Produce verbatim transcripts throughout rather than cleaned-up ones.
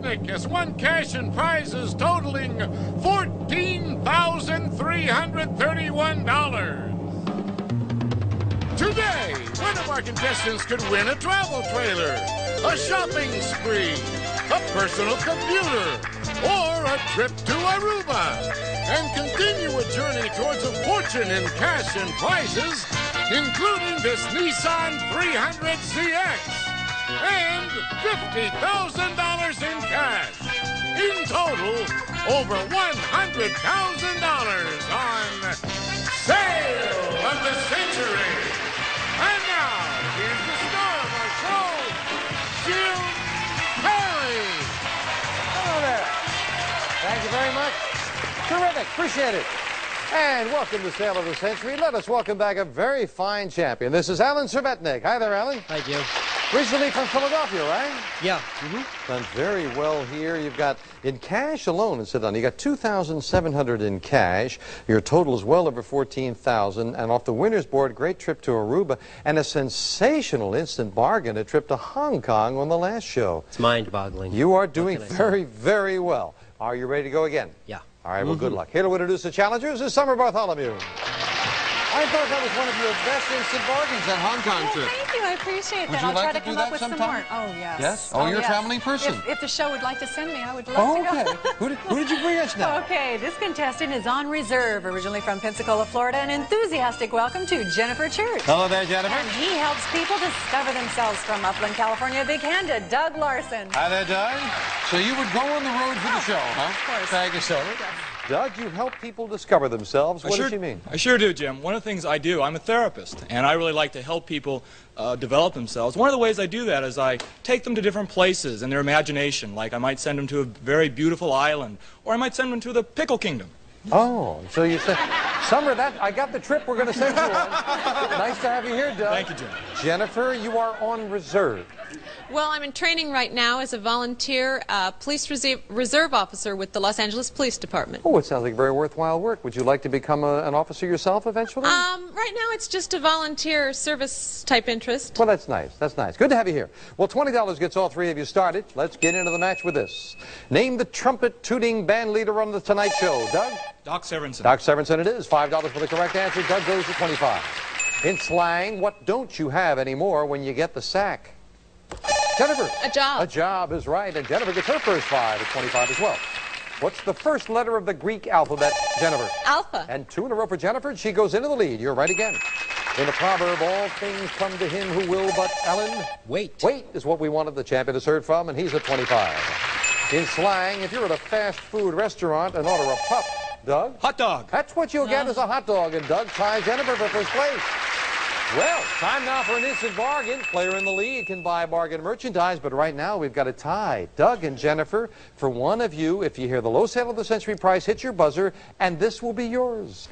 Cervetnik has won cash and prizes totaling fourteen thousand three hundred thirty-one dollars. Today, one of our contestants could win a travel trailer, a shopping spree, a personal computer, or a trip to Aruba, and continue a journey towards a fortune in cash and prizes, including this Nissan three hundred Z X and fifty thousand dollars in cash. In total, over one hundred thousand dollars on Sale of the Century. And now, here's the star of our show, Jim Perry. Hello there. Thank you very much. Terrific. Appreciate it. And welcome to Sale of the Century. Let us welcome back a very fine champion. This is Alan Cervetnik. Hi there, Alan. Thank you. Originally from Philadelphia, right? Yeah. Mm-hmm. Done very well here. You've got, in cash alone, and sit down, you got two thousand seven hundred dollars in cash. Your total is well over fourteen thousand dollars. And off the winner's board, great trip to Aruba, and a sensational instant bargain, a trip to Hong Kong on the last show. It's mind-boggling. You are doing very, very well. Are you ready to go again? Yeah. All right, well, good luck. Here to introduce the challengers is Summer Bartholomew. I thought that was one of your best instant bargains, that Hong Kong Oh, trip. thank you. I appreciate Would that. you I'll like try to to do come that up with some sometime? more. Oh, yes. Yes? Oh, you're a yes. traveling person. If, if the show would like to send me, I would love Oh, to go. okay. who, did, who did you bring us now? Okay, this contestant is on reserve, originally from Pensacola, Florida. An enthusiastic welcome to Jennifer Church. Hello there, Jennifer. And he helps people discover themselves from Upland, California. Big-handed, Doug Larson. Hi there, Doug. So you would go on the road for the show, huh? Of course. Thank you, sir. Yes. Doug, you help people discover themselves. What I sure, does she mean? I sure do, Jim. One of the things I do, I'm a therapist, and I really like to help people uh, develop themselves. One of the ways I do that is I take them to different places in their imagination. Like I might send them to a very beautiful island, or I might send them to the Pickle Kingdom. Oh, so you said, Summer, that I got the trip we're going to send you on. Nice to have you here, Doug. Thank you, Jim. Jennifer, you are on reserve. Well, I'm in training right now as a volunteer uh, police reserve, reserve officer with the Los Angeles Police Department. Oh, it sounds like very worthwhile work. Would you like to become a, an officer yourself eventually? Um, right now it's just a volunteer service type interest. Well, that's nice. That's nice. Good to have you here. Well, twenty dollars gets all three of you started. Let's get into the match with this. Name the trumpet-tooting band leader on The Tonight Show. Doug? Doc Severinsen. Doc Severinsen it is. five dollars for the correct answer. Doug goes to twenty-five. In slang, what don't you have anymore when you get the sack? Jennifer. A job. A job is right. And Jennifer gets her first five at twenty-five as well. What's the first letter of the Greek alphabet, Jennifer? Alpha. And two in a row for Jennifer. She goes into the lead. You're right again. In the proverb, all things come to him who will, but Ellen? Wait. Wait is what we wanted the champion has heard from, and he's at twenty-five. In slang, if you're at a fast food restaurant and order a pup, Doug? Hot dog. That's what you'll get as a hot dog, and Doug ties Jennifer for first place. Well, time now for an instant bargain. Player in the lead can buy bargain merchandise, but right now we've got a tie. Doug and Jennifer, for one of you, if you hear the low sale of the century price, hit your buzzer, and this will be yours.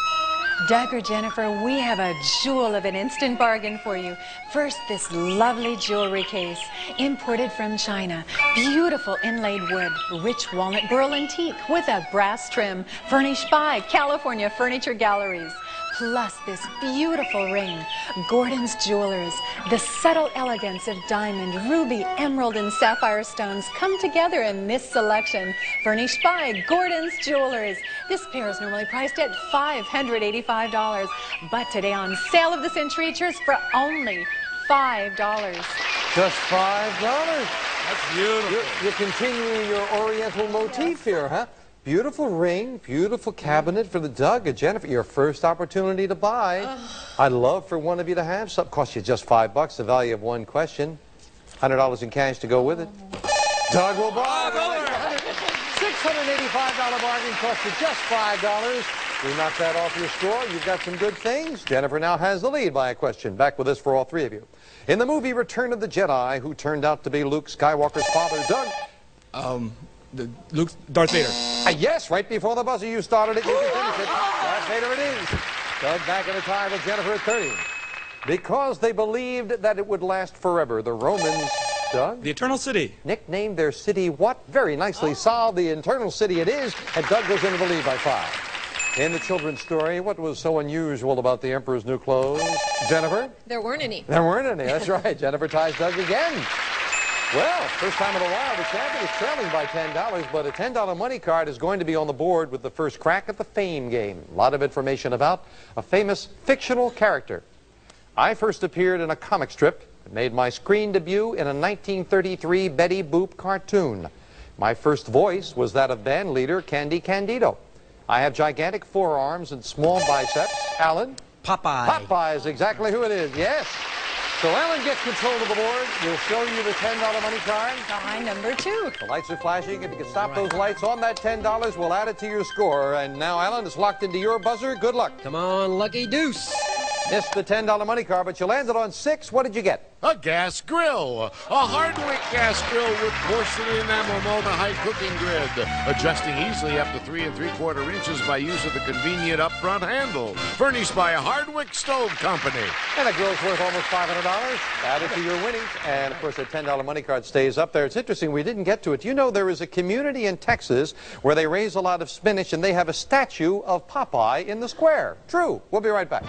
Doug or Jennifer, we have a jewel of an instant bargain for you. First, this lovely jewelry case, imported from China. Beautiful inlaid wood, rich walnut burl antique with a brass trim, furnished by California Furniture Galleries. Plus this beautiful ring, Gordon's Jewelers. The subtle elegance of diamond, ruby, emerald, and sapphire stones come together in this selection, furnished by Gordon's Jewelers. This pair is normally priced at five hundred eighty-five dollars, but today on Sale of the Century, it's yours for only five dollars. Just five dollars. That's beautiful. You're, you're continuing your oriental motif here, huh? Beautiful ring, beautiful cabinet for the Doug and Jennifer. Your first opportunity to buy. I'd love for one of you to have something. Cost you just five bucks, the value of one question. one hundred dollars in cash to go with it. Doug will buy. six hundred eighty-five dollar bargain cost you just five dollars. We knock that off your score. You've got some good things. Jennifer now has the lead by a question. Back with us for all three of you. In the movie Return of the Jedi, who turned out to be Luke Skywalker's father, Doug? Um, the Luke, Darth Vader. Uh, yes, right before the buzzer you started it, you can finish it. Darth Vader it is. Doug back in the tie with Jennifer at thirty. Because they believed that it would last forever, the Romans, Doug? The Eternal City. Nicknamed their city what? Very nicely solved. The Eternal City it is, and Doug goes into the lead by five. In the children's story, what was so unusual about the Emperor's new clothes? Jennifer? There weren't any. There weren't any. That's right. Jennifer ties Doug again. Well, first time in a while, the champion is trailing by ten dollars, but a ten dollar money card is going to be on the board with the first crack at the fame game. A lot of information about a famous fictional character. I first appeared in a comic strip that made my screen debut in a nineteen thirty-three Betty Boop cartoon. My first voice was that of band leader Candy Candido. I have gigantic forearms and small biceps. Alan? Popeye. Popeye is exactly who it is, yes. So Alan gets control of the board. We'll show you the ten dollar money card. Line number two. The lights are flashing. If you can stop those lights on that ten dollars, we'll add it to your score. And now, Alan, it's locked into your buzzer. Good luck. Come on, Lucky Deuce. Missed the ten dollar money card, but you landed on six. What did you get? A gas grill. A Hardwick gas grill with porcelain enamel multi-height cooking grid. Adjusting easily up to three and three quarter inches by use of the convenient up-front handle. Furnished by a Hardwick Stove Company. And a grill's worth almost five hundred dollars. Add it to your winnings. And, of course, the ten dollar money card stays up there. It's interesting. We didn't get to it. You know, there is a community in Texas where they raise a lot of spinach, and they have a statue of Popeye in the square. True. We'll be right back.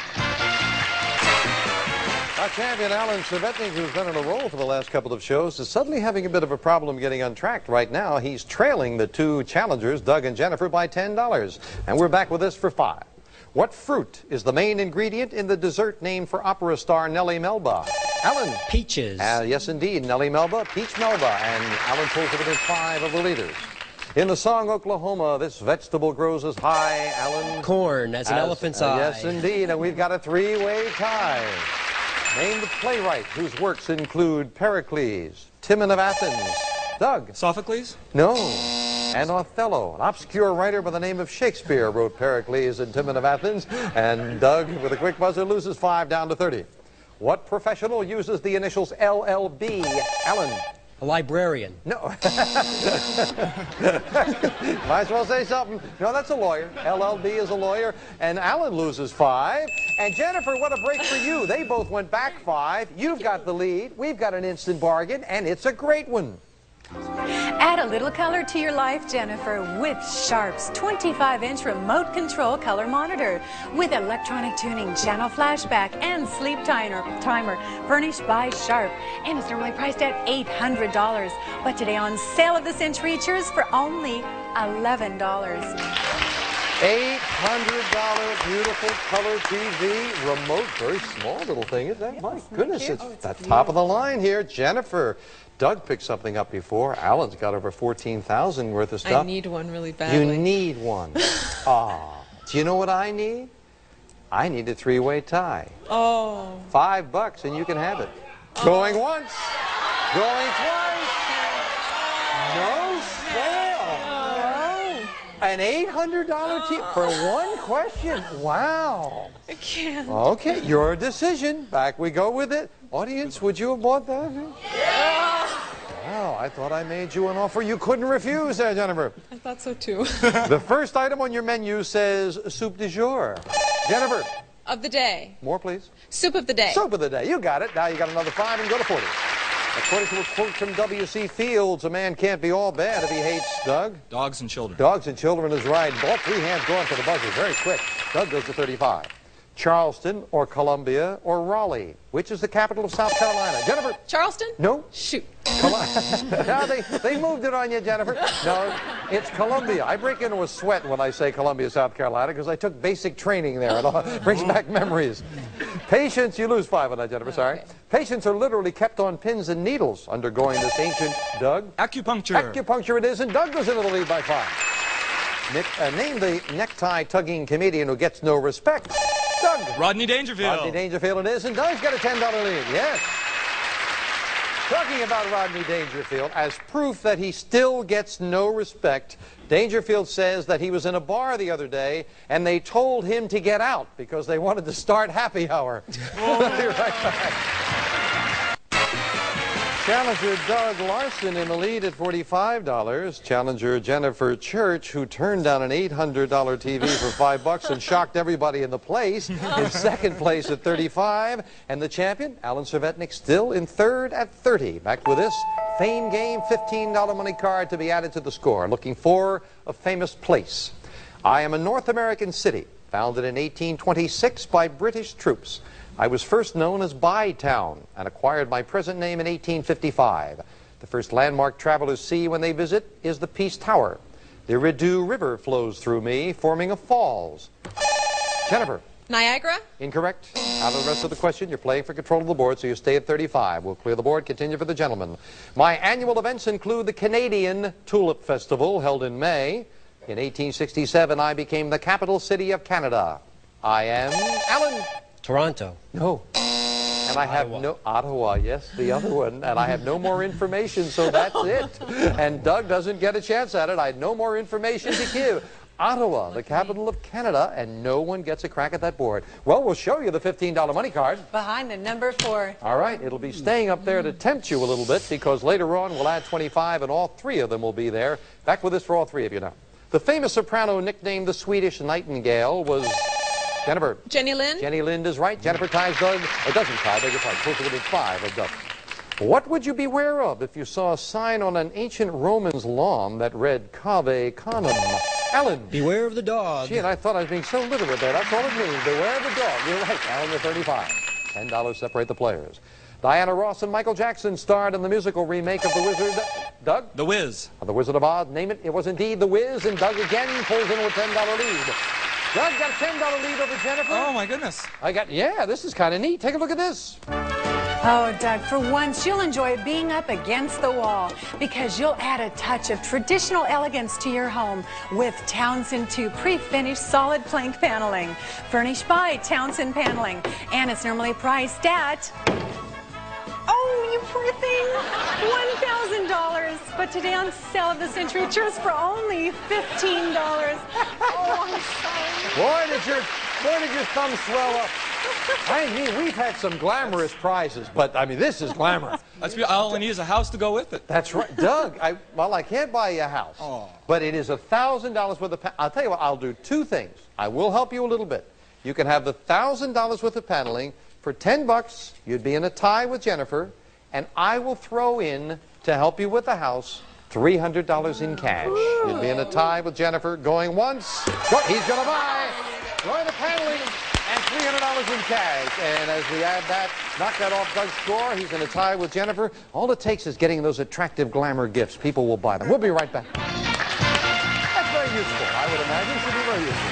Our champion, Alan Cervetnik, who's been on a roll for the last couple of shows, is suddenly having a bit of a problem getting untracked right now. He's trailing the two challengers, Doug and Jennifer, by ten dollars. And we're back with this for five. What fruit is the main ingredient in the dessert named for opera star Nellie Melba? Alan? Peaches. Uh, yes, indeed. Nellie Melba, Peach Melba. And Alan pulls it within five of the leaders. In the song Oklahoma, this vegetable grows as high, Alan? Corn, as an as, elephant's uh, eye. Yes, indeed. And we've got a three-way tie. Name the playwright whose works include Pericles, Timon of Athens. Doug? Sophocles? No. And Othello. An obscure writer by the name of Shakespeare wrote Pericles and Timon of Athens. And Doug, with a quick buzzer, loses five down to thirty. What professional uses the initials L L B? Alan? A librarian. No. Might as well say something. No, that's a lawyer. L L B is a lawyer. And Alan loses five. And Jennifer, what a break for you. They both went back five. You've got the lead. We've got an instant bargain, and it's a great one. Add a little color to your life, Jennifer, with Sharp's twenty-five inch remote control color monitor with electronic tuning, channel flashback, and sleep timer, timer furnished by Sharp. And it's normally priced at eight hundred dollars, but today on sale of the century reachers for only eleven dollars. eight hundred dollar beautiful color T V remote. Very small little thing, isn't that? Yes, my goodness, cute. it's Oh, it's at the top of the line here. Jennifer. Doug picked something up before. Alan's got over fourteen thousand worth of stuff. I need one really badly. You need one. Ah. Do you know what I need? I need a three-way tie. Oh. Five bucks and you can have it. Oh. Going once. Going twice. No sale. Oh. An eight hundred dollar T V for one question. Wow. I can't. Okay, your decision. Back we go with it. Audience, would you have bought that? Yeah. Wow, I thought I made you an offer you couldn't refuse there, Jennifer. I thought so too. The first item on your menu says soup du jour. Jennifer. Of the day. More, please. Soup of the day. Soup of the day. You got it. Now you got another five and go to forty. According to a quote from W C Fields, a man can't be all bad if he hates, Doug. Dogs and children. Dogs and children is right. All three hands going for the buzzer. Very quick. Doug goes to thirty-five. Charleston or Columbia or Raleigh? Which is the capital of South Carolina? Jennifer? Charleston? No. Shoot. Now they, they moved it on you, Jennifer. No, it's Columbia. I break into a sweat when I say Columbia, South Carolina, because I took basic training there. It all brings back memories. Patients, you lose five on that, Jennifer, sorry. Okay. Patients are literally kept on pins and needles undergoing this ancient, Doug? Acupuncture. Acupuncture it is, and Doug goes into the lead by five. Nick, uh, name the necktie-tugging comedian who gets no respect. Doug. Rodney Dangerfield. Rodney Dangerfield it is, and Doug's got a ten dollar lead, yes. Talking about Rodney Dangerfield, as proof that he still gets no respect, Dangerfield says that he was in a bar the other day, and they told him to get out because they wanted to start happy hour. We'll be right back. Challenger Doug Larson in the lead at forty-five dollars. Challenger Jennifer Church, who turned down an eight hundred dollar T V for five bucks and shocked everybody in the place, in second place at thirty-five. And the champion, Alan Cervetnik, still in third at thirty. Back with this Fame Game fifteen dollar money card to be added to the score. Looking for a famous place. I am a North American city founded in eighteen twenty-six by British troops. I was first known as Bytown and acquired my present name in eighteen fifty-five. The first landmark travelers see when they visit is the Peace Tower. The Rideau River flows through me, forming a falls. Jennifer. Niagara? Incorrect. Out of the rest of the question, you're playing for control of the board, so you stay at thirty-five. We'll clear the board, continue for the gentleman. My annual events include the Canadian Tulip Festival, held in May. In eighteen sixty-seven, I became the capital city of Canada. I am Alan. Toronto. No. And I have Ottawa. no... Ottawa, yes, the other one. And I have no more information, so that's it. And Doug doesn't get a chance at it. I had no more information to give. Ottawa, the capital of Canada, and no one gets a crack at that board. Well, we'll show you the fifteen dollar money card. Behind the number four. All right, it'll be staying up there to tempt you a little bit, because later on we'll add twenty-five, and all three of them will be there. Back with this for all three of you now. The famous soprano nicknamed the Swedish Nightingale was... Jennifer. Jenny Lind? Jenny Lind is right. Jennifer ties Doug. It doesn't tie, beg your pardon. Closer within five of Doug. What would you beware of if you saw a sign on an ancient Roman's lawn that read Cave Canem? Alan. Beware of the dog. Gee, and I thought I was being so literal there. That's all it means. Beware of the dog. You're right. Alan, you're thirty-five. ten dollars separate the players. Diana Ross and Michael Jackson starred in the musical remake of The Wizard. Doug? The Wiz. The Wizard of Oz. Name it. It was indeed The Wiz, and Doug again pulls in with a ten dollar lead. Doug got a ten dollar lead over Jennifer. Oh, my goodness. I got, yeah, this is kind of neat. Take a look at this. Oh, Doug, for once, you'll enjoy being up against the wall because you'll add a touch of traditional elegance to your home with Townsend two pre-finished solid plank paneling, furnished by Townsend Paneling, and it's normally priced at... Oh, you poor thing, one thousand dollars. But today on Sale of the Century, it's yours for only fifteen dollars. Oh, I'm sorry. Boy, did your, boy, did your thumb swell up. I mean, we've had some glamorous prizes, but, I mean, this is glamorous. Let's be, all I need is a house to go with it. That's right. Doug, I, well, I can't buy you a house, Oh. but it is one thousand dollars worth of pa- I'll tell you what, I'll do two things. I will help you a little bit. You can have the one thousand dollars worth of paneling. For ten bucks, you'd be in a tie with Jennifer, and I will throw in, to help you with the house, three hundred dollars in cash. You'd be in a tie with Jennifer, going once. Go, he's going to buy. Going to paneling, and three hundred dollars in cash. And as we add that, knock that off Doug's score, he's in a tie with Jennifer. All it takes is getting those attractive glamour gifts. People will buy them. We'll be right back. That's very useful, I would imagine. Should be very useful.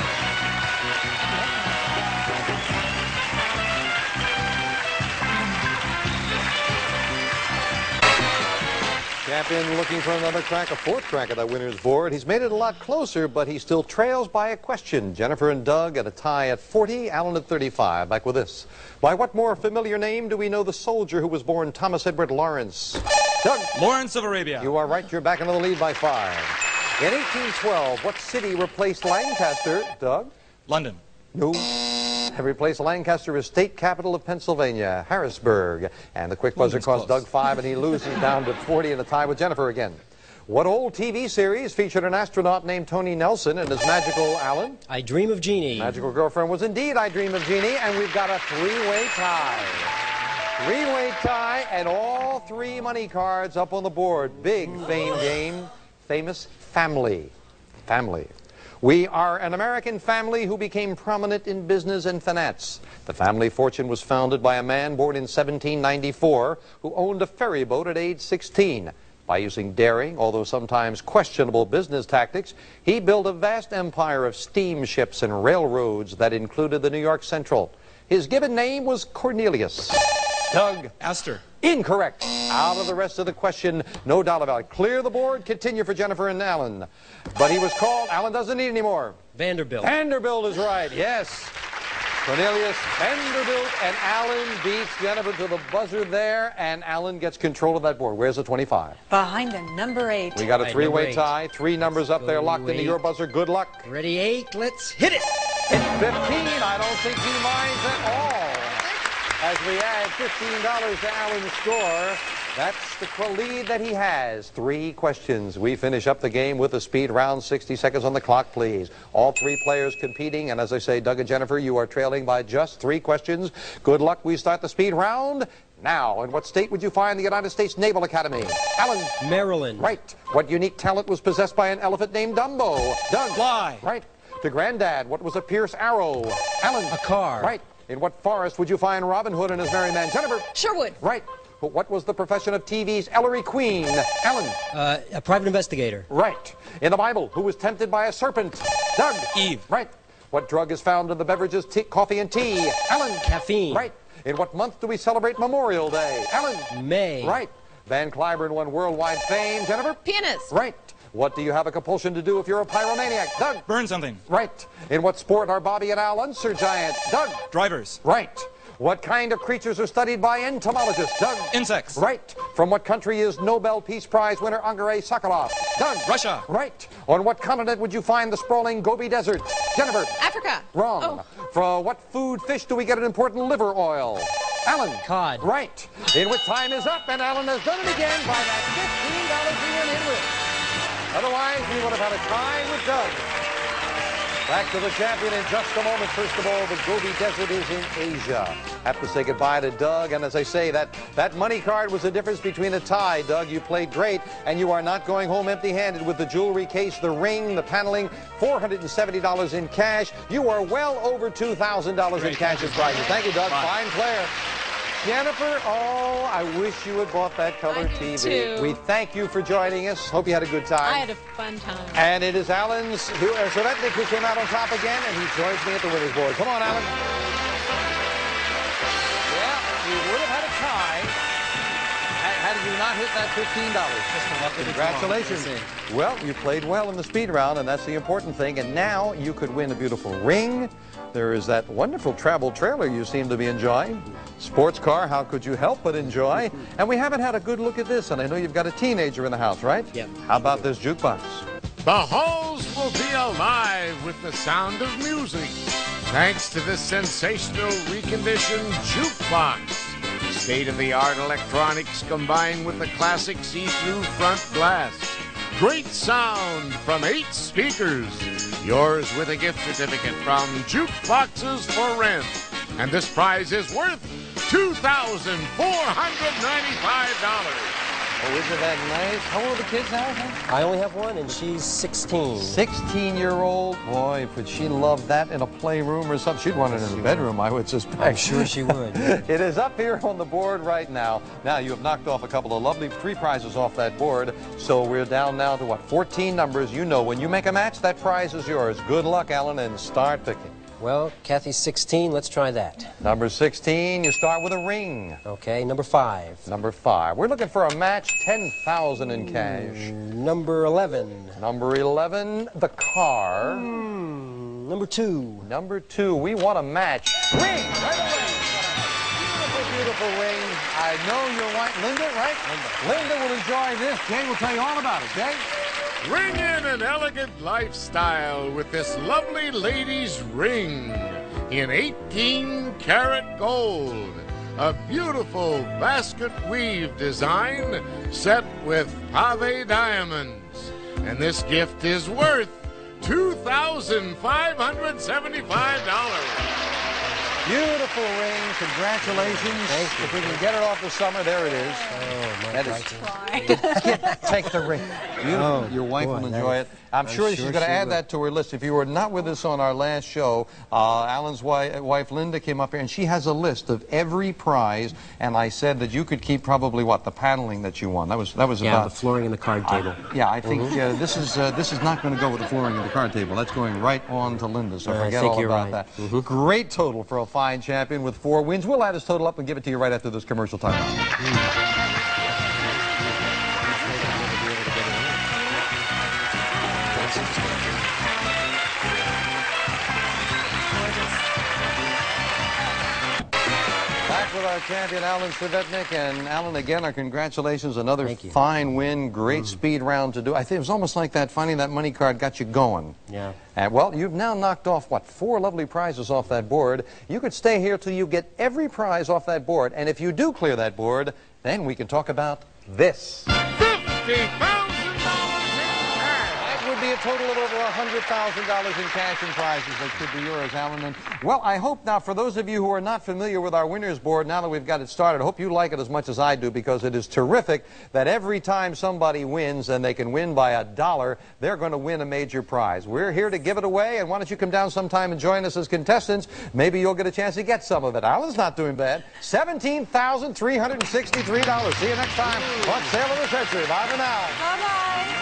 Champion looking for another crack, a fourth crack at that winner's board. He's made it a lot closer, but he still trails by a question. Jennifer and Doug at a tie at forty, Alan at thirty-five. Back with this. By what more familiar name do we know the soldier who was born Thomas Edward Lawrence? Doug. Lawrence of Arabia. You are right. You're back into the lead by five. In eighteen twelve, what city replaced Lancaster? Doug? London. No. Have replaced Lancaster as state capital of Pennsylvania, Harrisburg. And the quick buzzer Ooh, cost close. Doug five, and he loses down to forty in a tie with Jennifer again. What old T V series featured an astronaut named Tony Nelson and his magical, Alan? I Dream of Jeannie. Magical girlfriend was indeed I Dream of Jeannie, and we've got a three-way tie. Three-way tie, and all three money cards up on the board. Big fame game, famous family. Family. We are an American family who became prominent in business and finance. The family fortune was founded by a man born in seventeen ninety-four who owned a ferry boat at age sixteen. By using daring, although sometimes questionable business tactics, he built a vast empire of steamships and railroads that included the New York Central. His given name was Cornelius. Doug. Astor. Incorrect. Out of the rest of the question, no doubt about it. Clear the board, continue for Jennifer and Alan. But he was called, Alan doesn't need any more. Vanderbilt. Vanderbilt is right, yes. Cornelius Vanderbilt, and Alan beats Jennifer to the buzzer there, and Alan gets control of that board. Where's the twenty-five? Behind the number eight. We got a Right, three-way number eight. tie, three numbers up there Go locked into eight. your buzzer. Good luck. Ready, eight. Let's hit it. It's fifteen. I don't think he minds at all. As we add fifteen dollars to Alan's score, that's the lead that he has. Three questions. We finish up the game with a speed round. sixty seconds on the clock, please. All three players competing, and as I say, Doug and Jennifer, you are trailing by just three questions. Good luck. We start the speed round now. In what state would you find the United States Naval Academy? Alan. Maryland. Right. What unique talent was possessed by an elephant named Dumbo? Doug. Fly. Right. To Granddad, what was a Pierce arrow? Alan. A car. Right. In what forest would you find Robin Hood and his merry men? Jennifer. Sherwood. Right. But what was the profession of T V's Ellery Queen? Alan. Uh, a private investigator. Right. In the Bible, who was tempted by a serpent? Doug. Eve. Right. What drug is found in the beverages tea, coffee and tea? Alan. Caffeine. Right. In what month do we celebrate Memorial Day? Alan. May. Right. Van Cliburn won worldwide fame. Jennifer. Pianist. Right. What do you have a compulsion to do if you're a pyromaniac? Doug. Burn something. Right. In what sport are Bobby and Al Unser giants? Doug. Drivers. Right. What kind of creatures are studied by entomologists? Doug. Insects. Right. From what country is Nobel Peace Prize winner Andrei Sakharov? Doug. Russia. Right. On what continent would you find the sprawling Gobi Desert? Jennifer. Africa. Wrong. Oh. From what food fish do we get an important liver oil? Alan. Cod. Right. In which time is up, and Alan has done it again by that fifteen dollars he went in with. Otherwise, we would have had a tie with Doug. Back to the champion in just a moment. First of all, the Gobi Desert is in Asia. Have to say goodbye to Doug. And as I say, that, that money card was the difference between a tie. Doug, you played great, and you are not going home empty-handed with the jewelry case, the ring, the paneling, four hundred seventy dollars in cash. You are well over two thousand dollars in cash and prizes. Thank you, Doug. Bye. Fine player. Jennifer, oh, I wish you had bought that color I do T V. too. We thank you for joining us. Hope you had a good time. I had a fun time. And it is Alan's, who, uh, Sovetnik, who came out on top again, and he joins me at the winner's board. Come on, Alan. Yeah, you would have had a tie had, had you not hit that fifteen dollars. Congratulations. Well, you played well in the speed round, and that's the important thing. And now you could win a beautiful ring. There is that wonderful travel trailer you seem to be enjoying. Sports car, how could you help but enjoy? And we haven't had a good look at this, and I know you've got a teenager in the house, right? Yep. How about this jukebox? The halls will be alive with the sound of music, thanks to this sensational reconditioned jukebox. State-of-the-art electronics combined with the classic see-through front glass. Great sound from eight speakers. Yours with a gift certificate from Jukeboxes for Rent. And this prize is worth two thousand four hundred ninety-five dollars. Oh, isn't that nice? How old are the kids now? Huh? I only have one, and she's sixteen. sixteen-year-old. Boy, would she love that in a playroom or something. She'd want it in the bedroom, I would suspect. I'm sure she would. It is up here on the board right now. Now, you have knocked off a couple of lovely free prizes off that board. So we're down now to, what, fourteen numbers. You know, when you make a match, that prize is yours. Good luck, Alan, and start picking. Well, Kathy's sixteen. Let's try that. Number sixteen, you start with a ring. Okay, number five. Number five, we're looking for a match, ten thousand in cash. Number eleven. Number eleven, the car. Hmm, number two. Number two, we want a match. Ring, right away. Beautiful, beautiful ring. I know your wife, Linda, right? Linda. Linda will enjoy this. Jay will tell you all about it, Jay. Ring in an elegant lifestyle with this lovely lady's ring in eighteen karat gold. A beautiful basket weave design set with pave diamonds. And this gift is worth two thousand five hundred seventy-five dollars. Beautiful ring. Congratulations. Thank you. If we can get it off the summer, there it is. Oh, my That is- God. Take the ring. Beautiful. Oh, Your wife boy, will that enjoy is- it. I'm, I'm sure, sure she's going to she add will. that to her list. If you were not with us on our last show, uh, Alan's wife, wife Linda came up here, and she has a list of every prize. And I said that you could keep probably what the paneling that you won. That was that was Yeah, about the flooring and the card table. Yeah, I think Mhm. uh, this is uh, this is not going to go with the flooring and the card table. That's going right on to Linda. So I forget think all you're about right. that. Mhm. Great total for a fine champion with four wins. We'll add his total up and give it to you right after this commercial timeout. Back with our champion, Alan Svetnik. And Alan, again, our congratulations. Another Thank you. fine win. Great speed round to do. I think it was almost like that. Finding that money card got you going. Yeah. And, well, you've now knocked off, what, four lovely prizes off that board. You could stay here till you get every prize off that board. And if you do clear that board, then we can talk about this. fifty thousand dollars in cash. That would be a total of over one hundred thousand dollars in cash and prizes that could be yours, Alan. And, well, I hope now, for those of you who are not familiar with our winners board, now that we've got it started, I hope you like it as much as I do, because it is terrific that every time somebody wins, and they can win by a dollar, they're going to win a major prize. We're here to give it away, and why don't you come down sometime and join us as contestants? Maybe you'll get a chance to get some of it. Alan's not doing bad. seventeen thousand three hundred sixty-three dollars. See you next time on Sale of the Century. Bye for now. Bye-bye.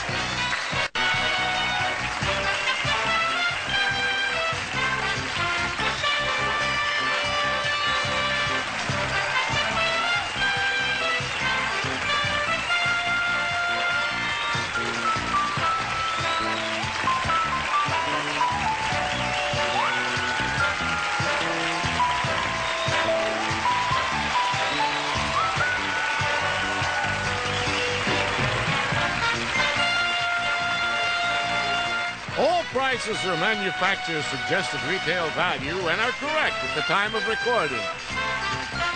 All prices are manufacturer's suggested retail value and are correct at the time of recording.